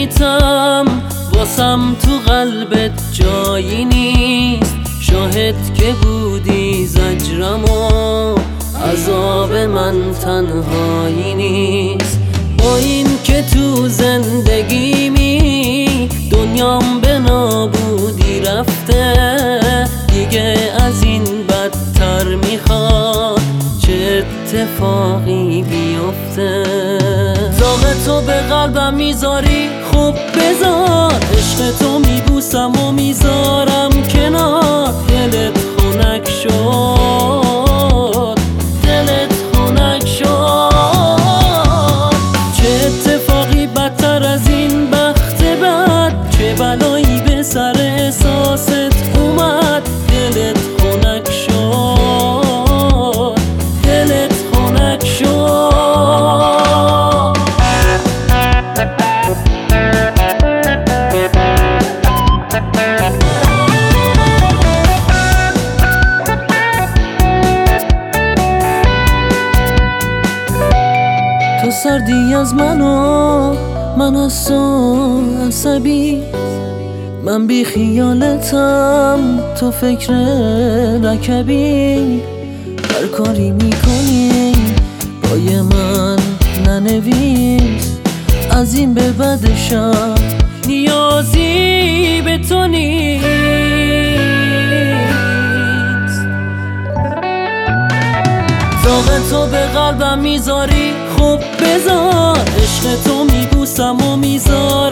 نمیتم، واسم تو قلبت جایی نیست. شاهد که بودی زجرم و عذاب من تنهایی نیست. با این که تو زندگیمی دنیام به نابودی رفته، دیگه از این بدتر میخواد چه اتفاقی بیفته. داغ تو به قلبم میذاری، خوب بذار. عشق تو میبوسم و میذارم کنار. دلت خنک شد، دلت خنک شد. چه اتفاقی بدتر از این بخت بد، چه بلایی به سر احساست اومد. دلت خنک شد، دلت خنک شد. تو سردی از من از تو عصبی. من بی خیالتم، تو فکر رکبی. هر کاری میکنی پای من ننویس. از این به بعدشم نیازی به تو نیست. داغ تو به قلبم میذاری، خوب بذار. عشق تو میبوسم و میذارم